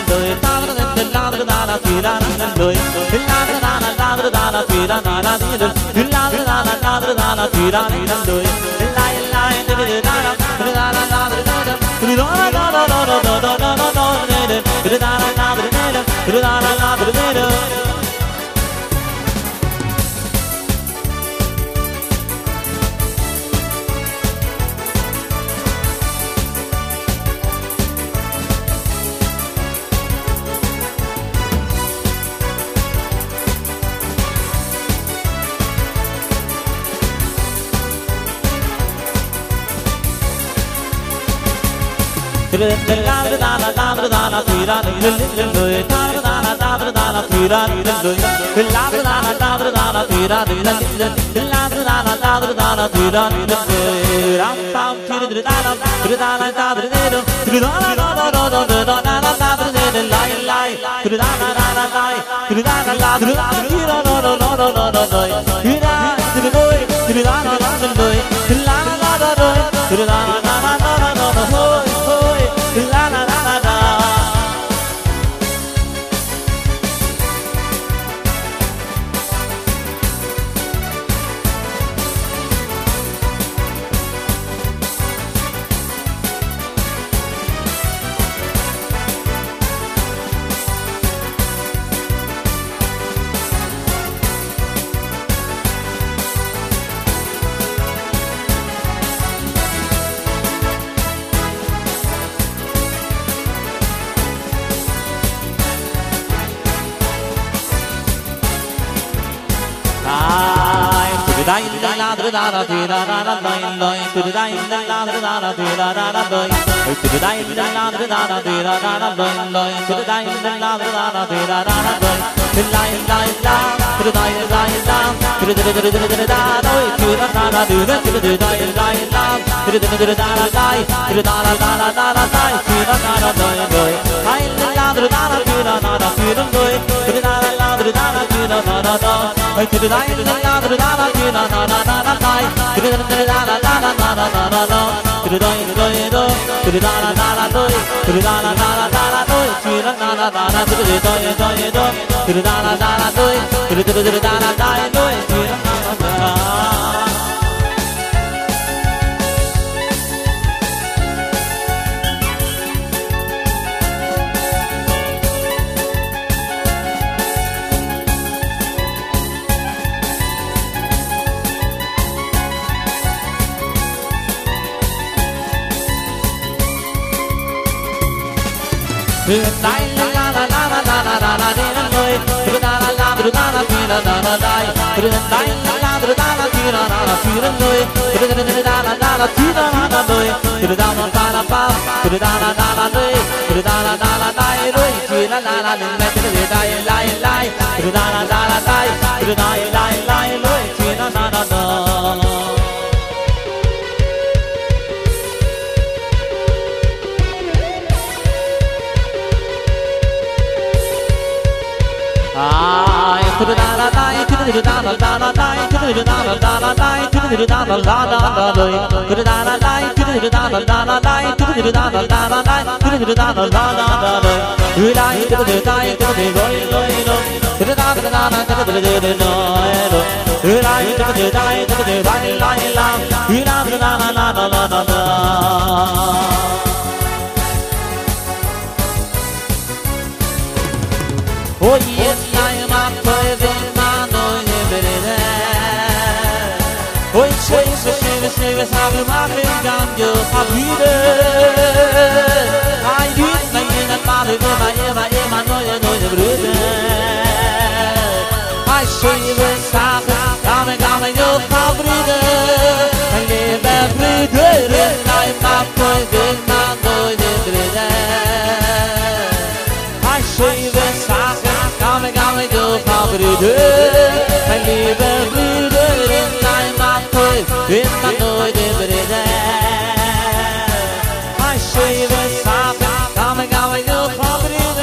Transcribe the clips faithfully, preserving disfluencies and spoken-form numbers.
đời ta la la la la la phi la la đời la la la la la la la phi la la la đời la la la la la la la phi la la đời la la la la la la la la la la la la la la la la la phi la la đời ta la la la la la la phi la la đời la la la la la la phi la la la la la la la la phi la la đời ram tam phi la la la la la la la la la la la la la la la la lai lai la la la la la la la la la la la la la la la la đời la la đời la la la la đời la la la la đời la la la la la la hoi hoi la la la la la dai la la la la la la la la la to the dai la la la la la la la la to the dai la la la la la la la la to the dai la la la la la la la la the la la la to the dai la la to the the the the da do to the la la do to the dai la la to the the the da la dai to the la la la la la la dai to the la la do do dai la la to the la la to the la la to the do to the la la to the la la to the la la do to the dai la la to the la la to la la la la dai to the la la la la la la la la to the dai do do to the la la la la do to the la la la la la do to the la la la la to the do do do to the la la la la do to the the the la la dai do to the la la dai la la la la la la la la la la người từ la la la từ la la la la la dai từ dai la la từ la la la la la từ người từ la la la la từ la la la người từ la la la la pa từ la la la la người từ la la la la dai rồi từ la la la la từ dai lai lai từ la la la la dai từ dai lai lai rồi từ la la la la ai to the la la dai to the la la la la dai to the la la la la dai to the la la la la la dai to the la la dai to the la la la la dai to the la la la la dai to the la la la la la dai we dai to the dai to the roi roi roi to the la la la la to the the no no we dai to the dai to the dai lai la we la la la la la la la la oh yes I am a present man on every day oh say say say say say have my gun you have you I do it like in a party go my ema ema no you know you breathe I say you stop come come you have breathe I live every day I am a present man on every day I say you stop come come you have breathe I live every day I am a present man on every day I say you stop come come you have breathe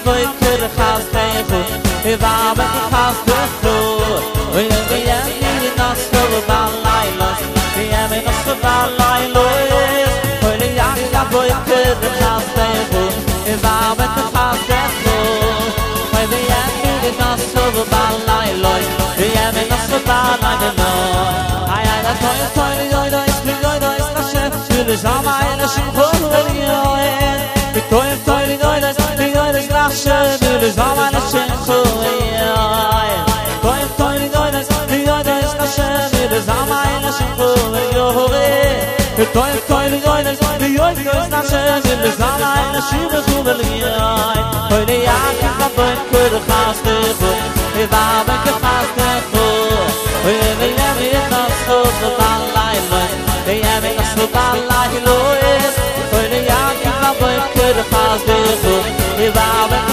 boy kir khas taykhu e va ba khas taykhu we we am ni nas so ba lai los we am nas so ba lai los we ya ya boy kir khas taykhu e va ba khas taykhu we we am ni nas so ba lai los we am nas so ba lai los ay ay da toy toy toy toy toy toy na chef tu zama ina shimkhol we toy toy toy Rasha, du le zama la chenko, toy toy toy toy toy toy Rasha, du le zama la chenko, yo hore, toy toy toy toy toy toy Rasha, du le zama la chenko, yo, toy le yak ka boy kur khaste ko, e va ba ka khaste ko, we we we na so ba lai lo, we we na so ba lai lo, toy le yak ka boy kur khaste ko, e va ba